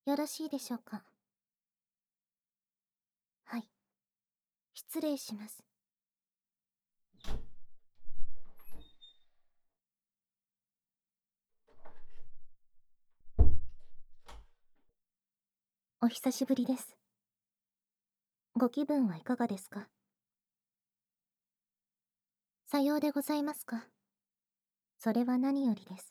よろしいでしょうか。はい。失礼します。お久しぶりです。ご気分はいかがですか？さようでございますか。それは何よりです。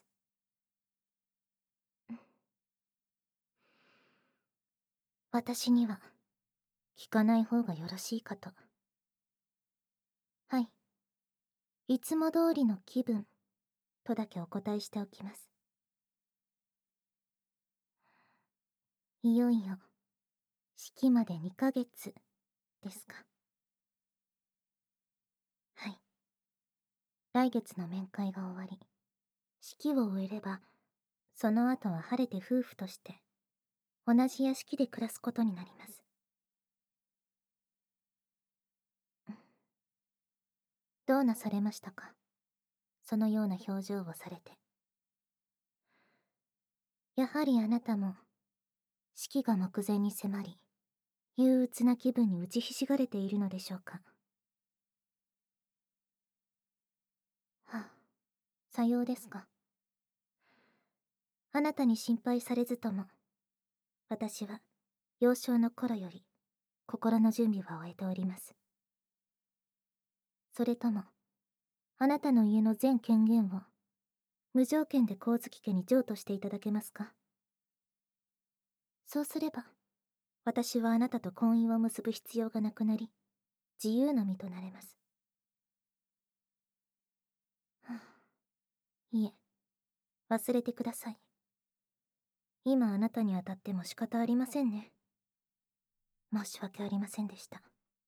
私には、聞かない方がよろしいかと。はい。いつも通りの気分、とだけお答えしておきます。いよいよ、式まで2ヶ月、ですか。はい。来月の面会が終わり、式を終えれば、その後は晴れて夫婦として、同じ屋敷で暮らすことになります。どうなされましたか？そのような表情をされて。やはりあなたも、式が目前に迫り、憂鬱な気分に打ちひしがれているのでしょうか。はあ、さようですか。あなたに心配されずとも、私は、幼少の頃より、心の準備は終えております。それとも、あなたの家の全権限を、無条件で光月家に譲渡していただけますか？そうすれば、私はあなたと婚姻を結ぶ必要がなくなり、自由の身となれます。はあ、いえ、忘れてください。今あなたに当たっても仕方ありませんね。申し訳ありませんでした。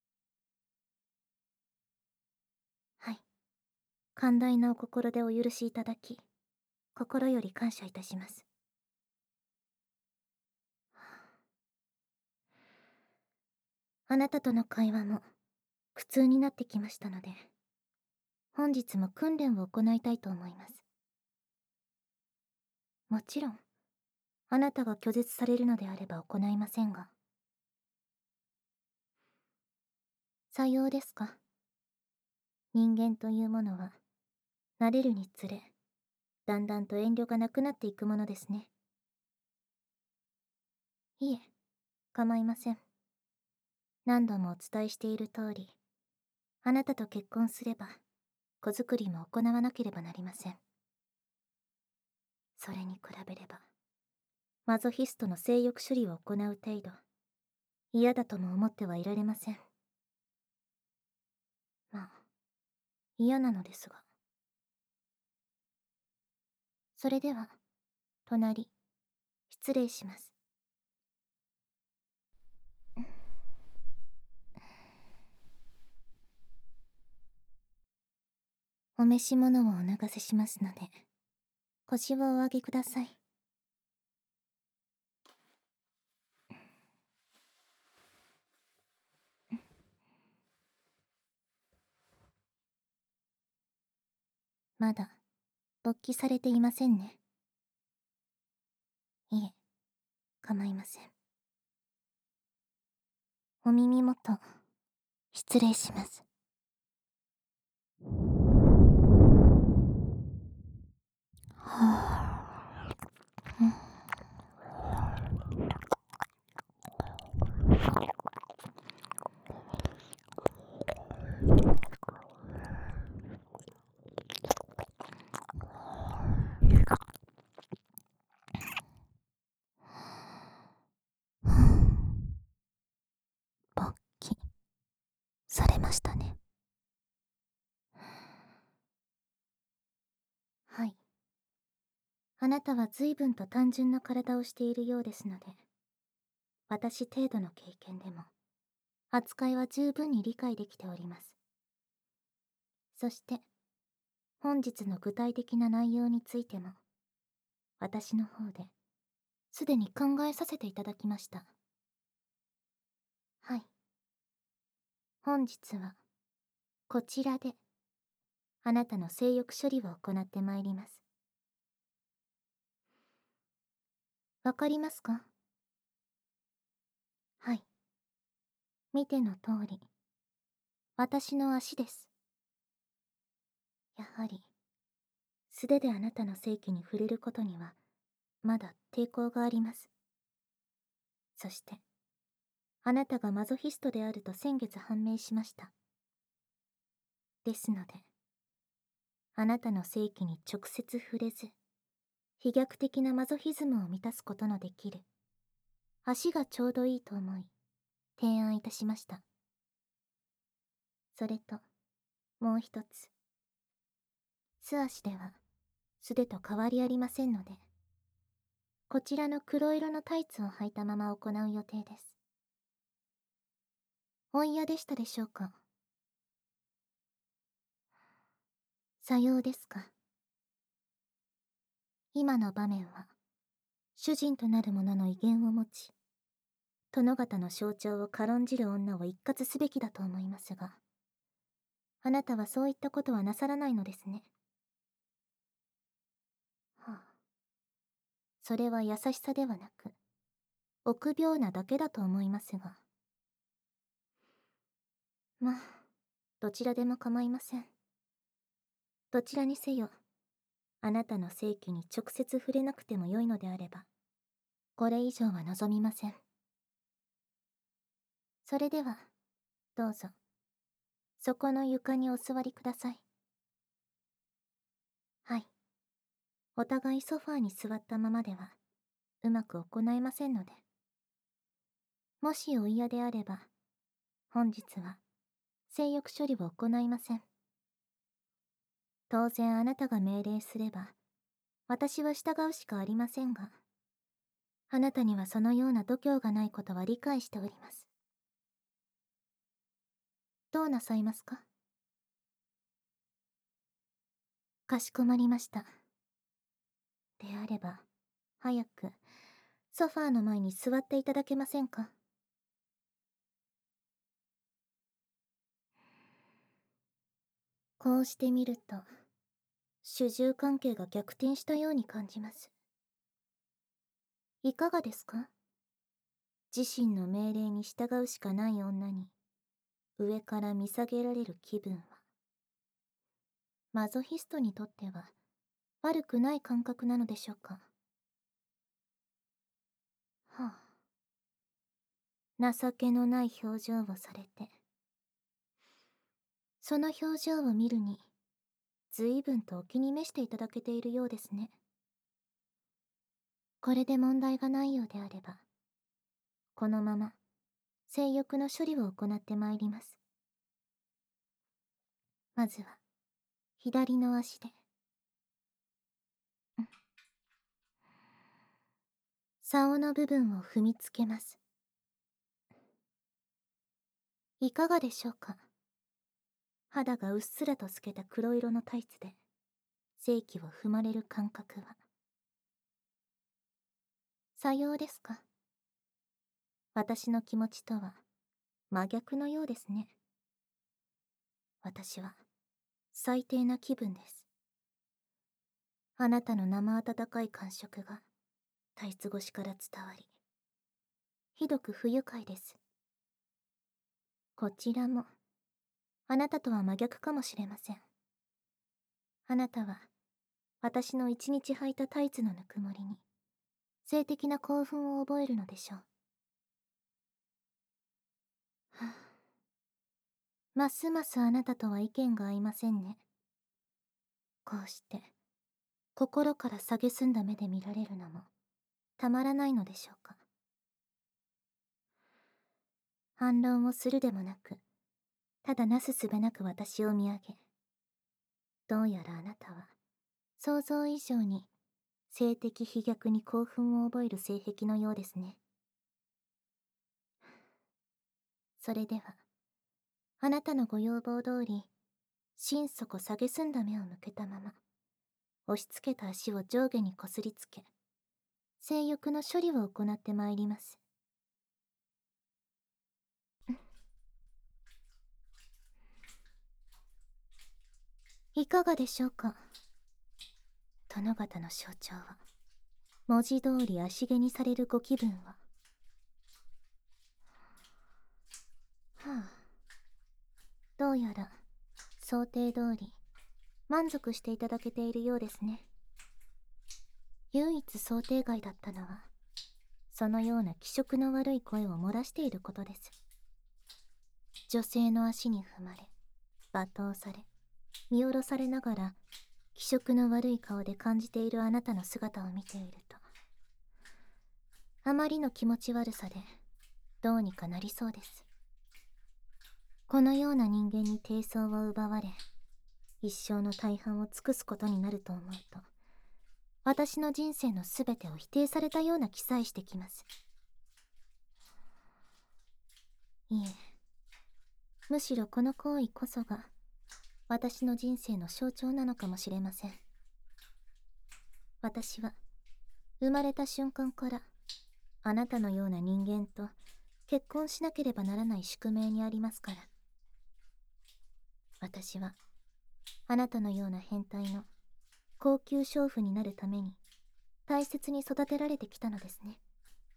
はい。寛大なお心でお許しいただき、心より感謝いたします。あなたとの会話も苦痛になってきましたので、本日も訓練を行いたいと思います。もちろん、あなたが拒絶されるのであれば行いませんが。さようですか。人間というものは、慣れるにつれ、だんだんと遠慮がなくなっていくものですね。いえ、構いません。何度もお伝えしている通り、あなたと結婚すれば、子作りも行わなければなりません。それに比べれば、マゾヒストの性欲処理を行う程度、嫌だとも思ってはいられません。まあ、嫌なのですが。それでは、隣、失礼します。お召し物をお流せしますので、腰をお上げください。まだ、勃起されていませんね。いえ、構いません。お耳元、失礼します。はあ、勃起、されましたね。はい。あなたは随分と単純な体をしているようですので、私程度の経験でも、扱いは十分に理解できております。そして、本日の具体的な内容についても、私の方で、すでに考えさせていただきました。はい。本日は、こちらで、あなたの性欲処理を行ってまいります。わかりますか？ 見ての通り、私の足です。やはり、素手であなたの性器に触れることには、まだ抵抗があります。そして、あなたがマゾヒストであると先月判明しました。ですので、あなたの性器に直接触れず、飛躍的なマゾヒズムを満たすことのできる、足がちょうどいいと思い、提案いたしました。それと、もう一つ。素足では、素手と変わりありませんので、こちらの黒色のタイツを履いたまま行う予定です。お嫌でしたでしょうか？さようですか。今の場面は、主人となる者の威厳を持ち、殿方の象徴を軽んじる女を一括すべきだと思いますが、あなたはそういったことはなさらないのですね。はあ、それは優しさではなく、臆病なだけだと思いますが。まあ、どちらでも構いません。どちらにせよ、あなたの性器に直接触れなくてもよいのであれば、これ以上は望みません。それでは、どうぞ、そこの床にお座りください。はい。お互いソファーに座ったままでは、うまく行えませんので。もしお嫌であれば、本日は、性欲処理を行いません。当然あなたが命令すれば、私は従うしかありませんが、あなたにはそのような度胸がないことは理解しております。どうなさいますか？かしこまりました。であれば、早く、ソファーの前に座っていただけませんか？こうしてみると、主従関係が逆転したように感じます。いかがですか？自身の命令に従うしかない女に、上から見下げられる気分は。マゾヒストにとっては、悪くない感覚なのでしょうか。はあ、情けのない表情をされて、その表情を見るに、随分とお気に召していただけているようですね。これで問題がないようであれば、このまま、性欲の処理を行ってまいります。まずは、左の足で。竿の部分を踏みつけます。いかがでしょうか？肌がうっすらと透けた黒色のタイツで、性器を踏まれる感覚は。さようですか。私の気持ちとは、真逆のようですね。私は、最低な気分です。あなたの生温かい感触が、タイツ越しから伝わり、ひどく不愉快です。こちらも、あなたとは真逆かもしれません。あなたは、私の一日履いたタイツのぬくもりに、性的な興奮を覚えるのでしょう。はあ、ますますあなたとは意見が合いませんね。こうして、心から蔑んだ目で見られるのも、たまらないのでしょうか。反論をするでもなく、ただなすすべなく私を見上げ、どうやらあなたは、想像以上に、性的飛躍に興奮を覚える性癖のようですね。それでは、あなたのご要望通り、心底蔑んだ目を向けたまま、押し付けた足を上下にこすりつけ、性欲の処理を行ってまいります。いかがでしょうか？殿方の象徴は、文字通り足毛にされるご気分は。 どうやら想定通り満足していただけているようですね。唯一想定外だったのは、そのような気色の悪い声を漏らしていることです。女性の足に踏まれ、罵倒され、見下ろされながら気色の悪い顔で感じているあなたの姿を見ていると、あまりの気持ち悪さでどうにかなりそうです。このような人間に低層を奪われ、一生の大半を尽くすことになると思うと、私の人生のすべてを否定されたような気さえしてきます。いえ、むしろこの行為こそが私の人生の象徴なのかもしれません。私は生まれた瞬間からあなたのような人間と結婚しなければならない宿命にありますから。私はあなたのような変態の高級娼婦になるために大切に育てられてきたのですね。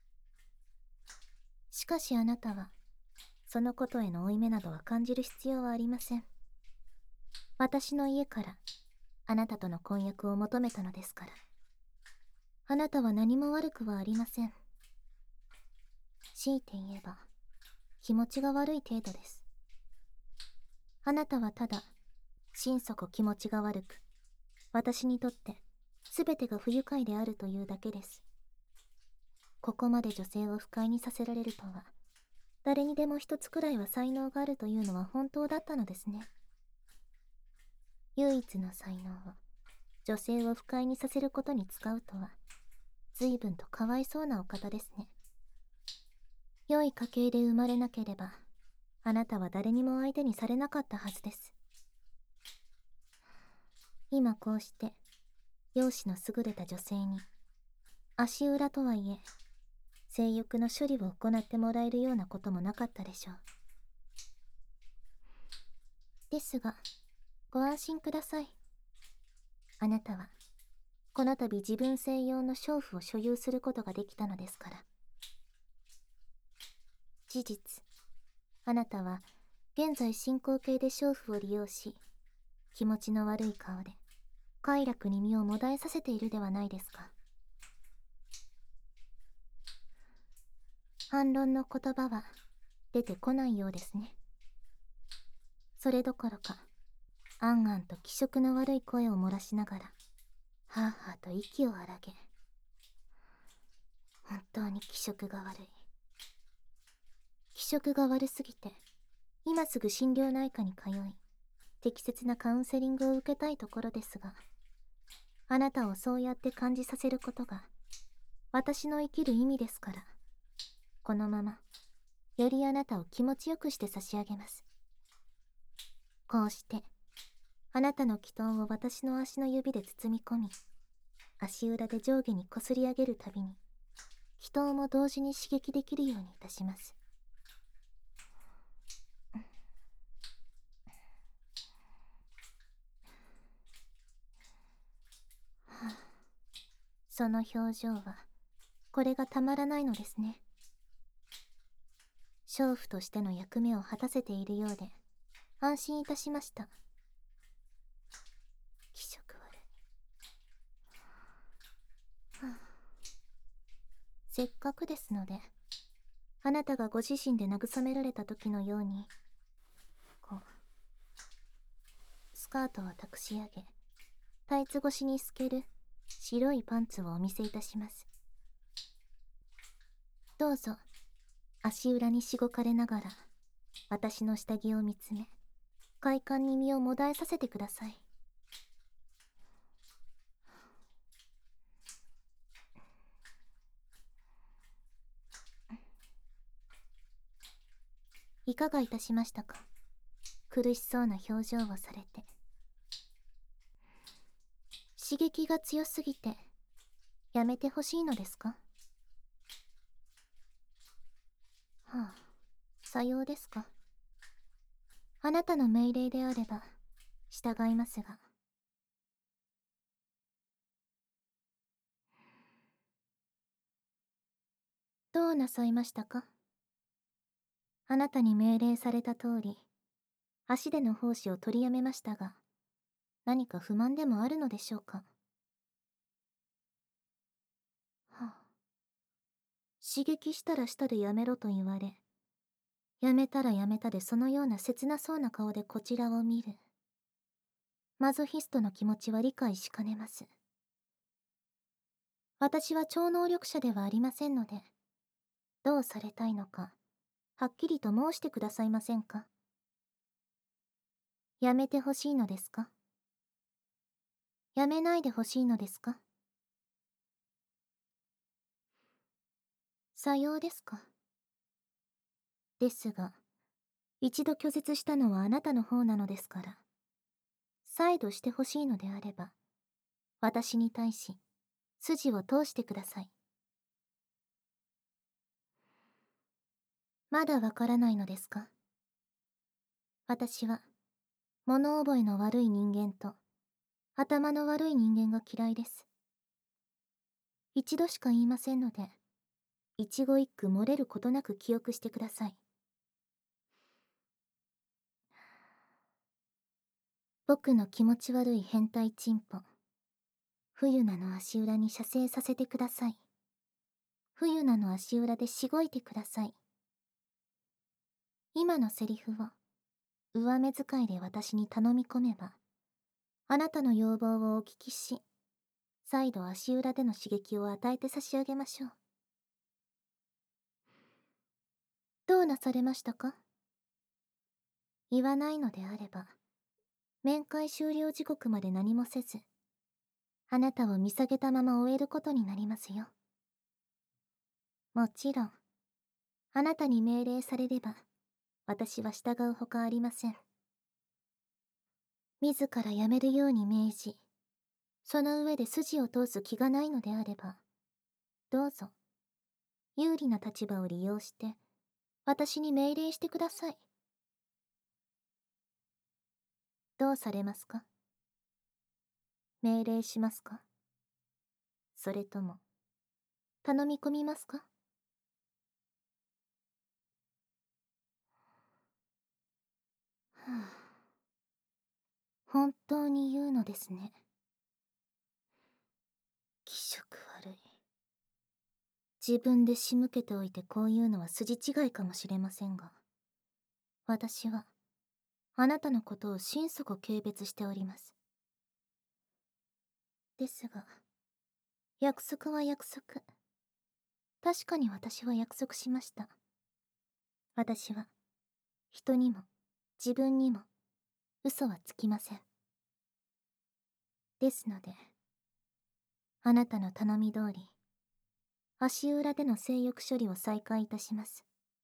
しかしあなたはそのことへの負い目などは感じる必要はありません。私の家からあなたとの婚約を求めたのですから。あなたは何も悪くはありません。強いて言えば気持ちが悪い程度です。あなたはただ心底気持ちが悪く、私にとって全てが不愉快であるというだけです。ここまで女性を不快にさせられるとは、誰にでも一つくらいは才能があるというのは本当だったのですね。唯一の才能を女性を不快にさせることに使うとは、随分とかわいそうなお方ですね。良い家系で生まれなければ、あなたは誰にも相手にされなかったはずです。今こうして容姿の優れた女性に、足裏とはいえ性欲の処理を行ってもらえるようなこともなかったでしょう。ですがご安心ください。あなたはこの度自分専用の娼婦を所有することができたのですから。事実、あなたは現在進行形で娼婦を利用し、気持ちの悪い顔で快楽に身をもだえさせているではないですか。反論の言葉は出てこないようですね。それどころか、あんあんと気色の悪い声を漏らしながら、はぁはぁと息を荒げ、本当に気色が悪い。気色が悪すぎて、今すぐ心療内科に通い、適切なカウンセリングを受けたいところですが、あなたをそうやって感じさせることが、私の生きる意味ですから、このまま、よりあなたを気持ちよくして差し上げます。こうして、あなたの祈祷を私の足の指で包み込み、足裏で上下にこすり上げるたびに、祈祷も同時に刺激できるようにいたします。はあ、その表情は、これがたまらないのですね。娼婦としての役目を果たせているようで、安心いたしました。気色悪い。はあ、せっかくですので、あなたがご自身で慰められた時のように、こう、スカートを託し上げ、タイツ越しに透ける白いパンツをお見せいたします。どうぞ、足裏にしごかれながら、私の下着を見つめ、快感に身をもだえさせてください。いかがいたしましたか。苦しそうな表情をされて。刺激が強すぎて、やめてほしいのですか。はあ、さようですか。あなたの命令であれば、従いますが。どうなさいましたか。あなたに命令された通り、 足での奉仕を取りやめましたが、何か不満でもあるのでしょうか。はあ、刺激したらしたでやめろと言われ、やめたらやめたでそのような切なそうな顔でこちらを見る。マゾヒストの気持ちは理解しかねます。私は超能力者ではありませんので、どうされたいのか、はっきりと申してくださいませんか。やめてほしいのですか。やめないでほしいのですか。さようですか。ですが、一度拒絶したのはあなたの方なのですから、再度してほしいのであれば、私に対し、筋を通してください。まだわからないのですか。私は、物覚えの悪い人間と、頭の悪い人間が嫌いです。一度しか言いませんので、一語一句漏れることなく記憶してください。僕の気持ち悪い変態チンポ。冬菜の足裏に射精させてください。冬菜の足裏でしごいてください。今のセリフを、上目遣いで私に頼み込めば、あなたの要望をお聞きし、再度足裏での刺激を与えて差し上げましょう。どうなされましたか。言わないのであれば、面会終了時刻まで何もせず、あなたを見下げたまま終えることになりますよ。もちろん、あなたに命令されれば、私は従うほかありません。自らやめるように命じ、その上で筋を通す気がないのであれば、どうぞ、有利な立場を利用して、私に命令してください。どうされますか。命令しますか。それとも、頼み込みますか。はあ、本当に言うのですね。気色悪い。自分で仕向けておいてこういうのは筋違いかもしれませんが、私は、あなたのことを心底軽蔑しております。ですが、約束は約束。確かに私は約束しました。私は、人にも、自分にも、嘘はつきません。ですので、あなたの頼み通り、足裏での性欲処理を再開いたします。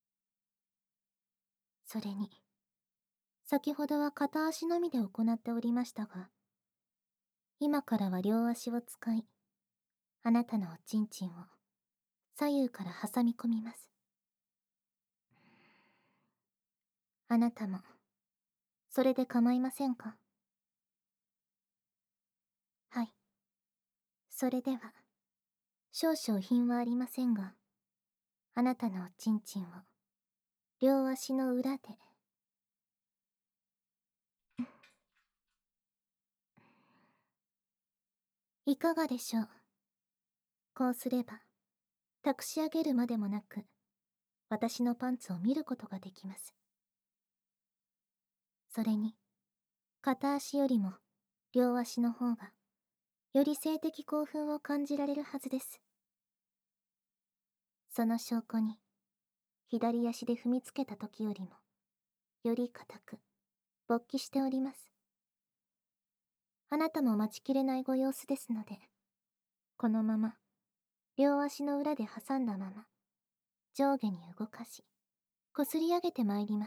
それに、先ほどは片足のみで行っておりましたが、今からは両足を使い、あなたのおちんちんを左右から挟み込みます。あなたも、それで構いませんか。はい。それでは、少々品はありませんが、あなたのおちんちんを、両足の裏で、いかがでしょう。こうすれば、託し上げるまでもなく、私のパンツを見ることができます。それに、片足よりも、両足の方が、より性的興奮を感じられるはずです。その証拠に、左足で踏みつけた時よりも、より固く、勃起しております。あなたも待ちきれないご様子ですので、このまま、両足の裏で挟んだまま、上下に動かし、こすり上げてまいります。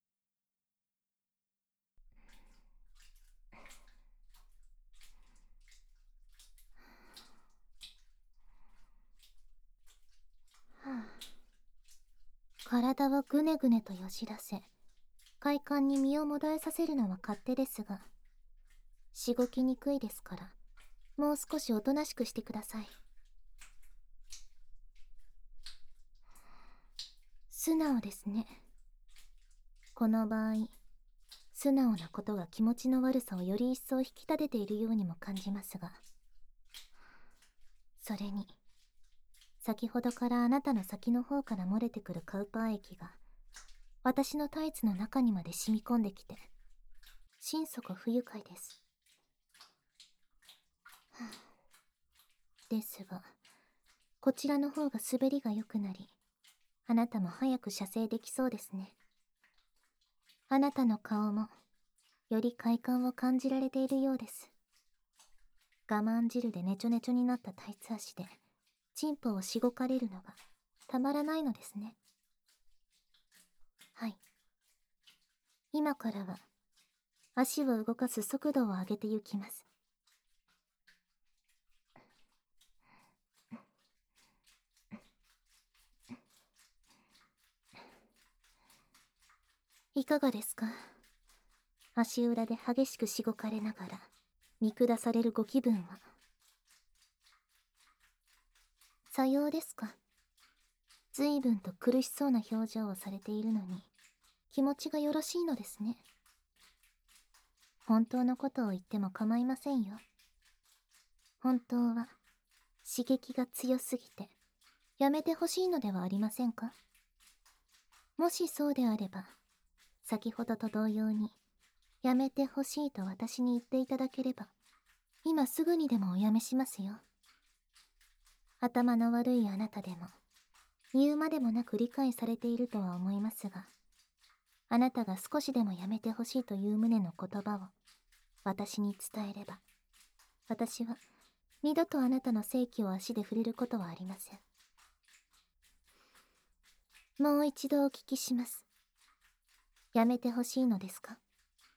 はあ、体をぐねぐねとよじらせ、快感に身をもだえさせるのは勝手ですが、しごきにくいですから、もう少しおとなしくしてください。素直ですね。この場合、 素直なことが気持ちの悪さをより一層引き立てているようにも感じますが、それに先ほどからあなたの先の方から漏れてくるカウパー液が私のタイツの中にまで染み込んできて心底不愉快です。ですが、こちらの方が滑りが良くなり、あなたも早く射精できそうですね。あなたの顔もより快感を感じられているようです。我慢汁でネチョネチョになったタイツ足でチンポをしごかれるのがたまらないのですね。はい。今からは足を動かす速度を上げてゆきます。いかがですか？足裏で激しくしごかれながら見下されるご気分は。さようですか。随分と苦しそうな表情をされているのに気持ちがよろしいのですね。本当のことを言っても構いませんよ。本当は刺激が強すぎてやめてほしいのではありませんか？もしそうであれば、先ほどと同様にやめてほしいと私に言っていただければ、今すぐにでもおやめしますよ。頭の悪いあなたでも言うまでもなく理解されているとは思いますが、あなたが少しでもやめてほしいという旨の言葉を私に伝えれば、私は二度とあなたの性器を足で触れることはありません。もう一度お聞きします。やめてほしいのですか？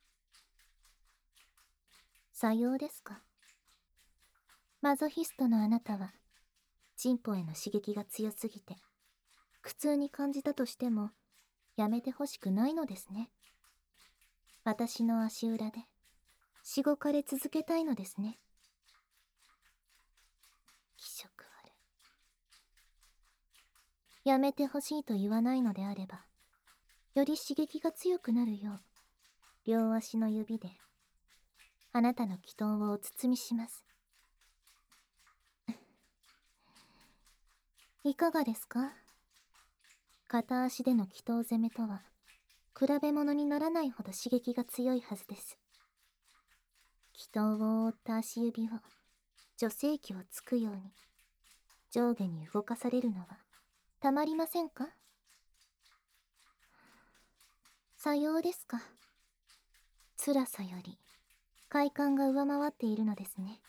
さようですか。マゾヒストのあなたはチンポへの刺激が強すぎて苦痛に感じたとしてもやめてほしくないのですね。私の足裏でしごかれ続けたいのですね。気色悪い。やめてほしいと言わないのであれば、より刺激が強くなるよう両足の指であなたの気筒をお包みします。いかがですか？片足での気筒攻めとは比べ物にならないほど刺激が強いはずです。気筒を覆った足指を女性器をつくように上下に動かされるのはたまりませんか？さようですか。辛さより快感が上回っているのですね。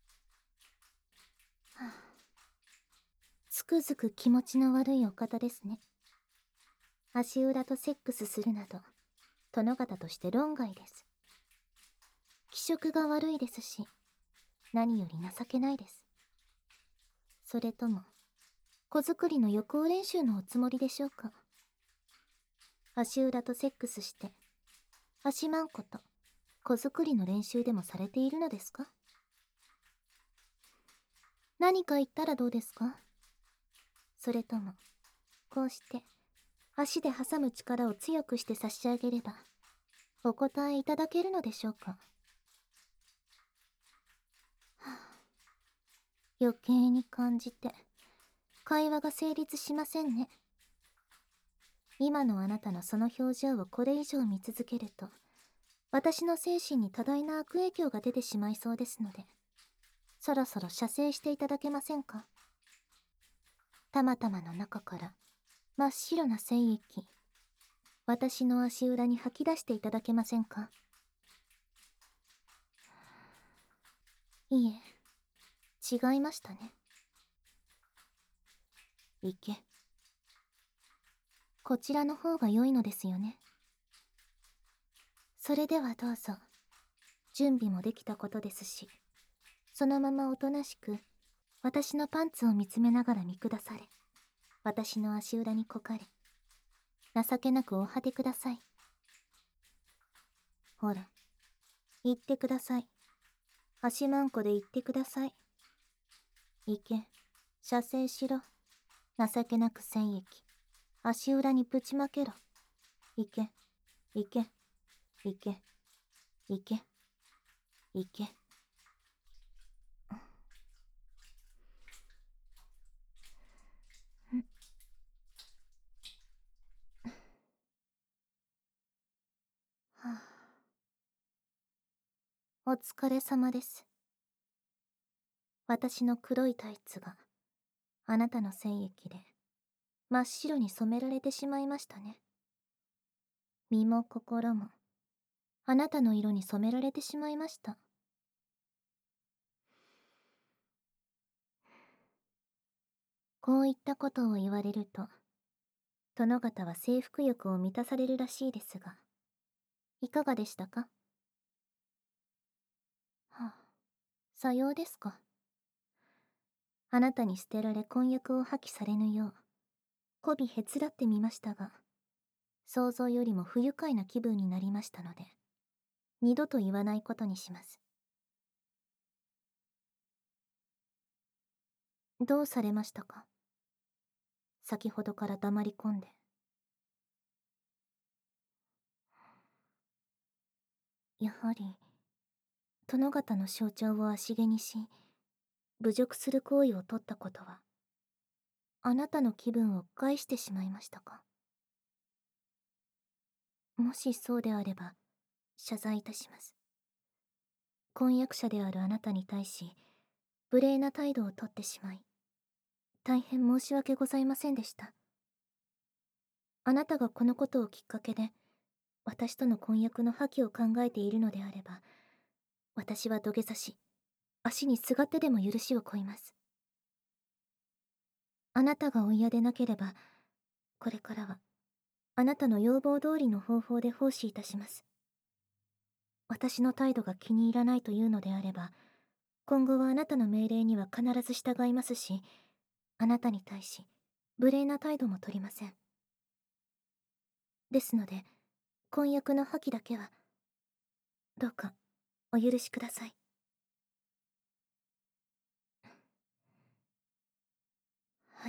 はあ、つくづく気持ちの悪いお方ですね。足裏とセックスするなど殿方として論外です。気色が悪いですし、何より情けないです。それとも子作りの予行練習のおつもりでしょうか？足裏とセックスして足まんこと子作りの練習でもされているのですか？何か言ったらどうですか？それともこうして足で挟む力を強くして差し上げればお答えいただけるのでしょうか？はあ、余計に感じて会話が成立しませんね。今のあなたのその表情をこれ以上見続けると私の精神に多大な悪影響が出てしまいそうですので、そろそろ射精していただけませんか？たまたまの中から真っ白な精液、私の足裏に吐き出していただけませんか？いえ、違いましたね。いけ。こちらの方が良いのですよね。それではどうぞ。準備もできたことですし、そのままおとなしく私のパンツを見つめながら見下され、私の足裏にこかれ、情けなくお果てください。ほら、言ってください。足まんこで言ってください。いけ、射精しろ。情けなく精液、足裏にぶちまけろ。いけ、いけ、いけ。 行け、行け。はあ、お疲れ様です。私の黒いタイツがあなたの精液で真っ白に染められてしまいましたね。身も心もあなたの色に染められてしまいました。こういったことを言われると、殿方は征服欲を満たされるらしいですが、いかがでしたか？はあ、さようですか。あなたに捨てられ婚約を破棄されぬよう、媚びへつらってみましたが、想像よりも不愉快な気分になりましたので、二度と言わないことにします。どうされましたか？先ほどから黙り込んで。やはり、殿方の象徴を足毛にし、侮辱する行為を取ったことは、あなたの気分を害してしまいましたか？もしそうであれば、謝罪いたします。婚約者であるあなたに対し、無礼な態度をとってしまい、大変申し訳ございませんでした。あなたがこのことをきっかけで、私との婚約の破棄を考えているのであれば、私は土下座し、足にすがってでも許しを請います。あなたがお嫌でなければ、これからは、あなたの要望通りの方法で奉仕いたします。私の態度が気に入らないというのであれば、今後はあなたの命令には必ず従いますし、あなたに対し、無礼な態度も取りません。ですので、婚約の破棄だけは、どうか、お許しください。はい。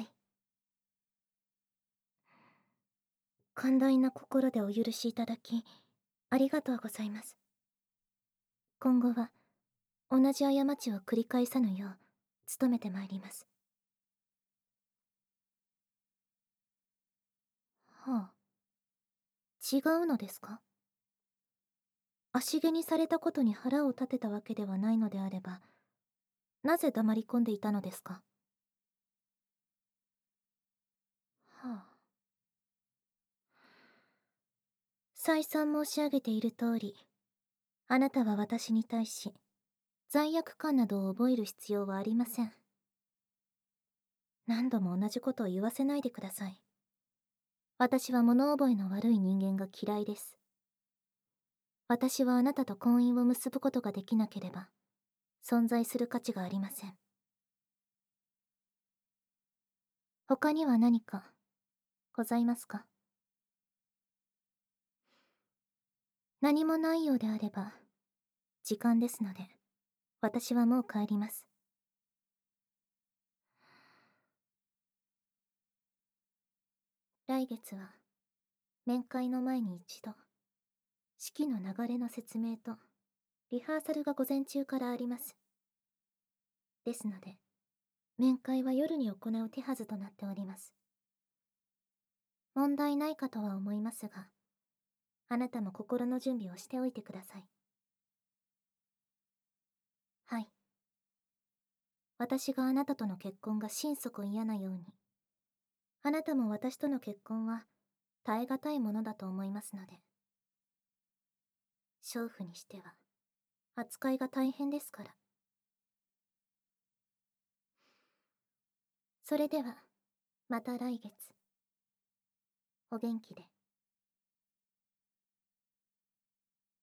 寛大な心でお許しいただき、ありがとうございます。今後は、同じ過ちを繰り返さぬよう、努めてまいります。はあ、違うのですか？足毛にされたことに腹を立てたわけではないのであれば、なぜ黙り込んでいたのですか？はあ。再三申し上げている通り、あなたは私に対し、罪悪感などを覚える必要はありません。何度も同じことを言わせないでください。私は物覚えの悪い人間が嫌いです。私はあなたと婚姻を結ぶことができなければ、存在する価値がありません。他には何か、ございますか？何もないようであれば、時間ですので、私はもう帰ります。来月は、面会の前に一度、式の流れの説明と、リハーサルが午前中からあります。ですので、面会は夜に行う手はずとなっております。問題ないかとは思いますが、あなたも心の準備をしておいてください。はい。私があなたとの結婚が心底嫌なように、あなたも私との結婚は耐え難いものだと思いますので。娼婦にしては、扱いが大変ですから。それでは、また来月。お元気で。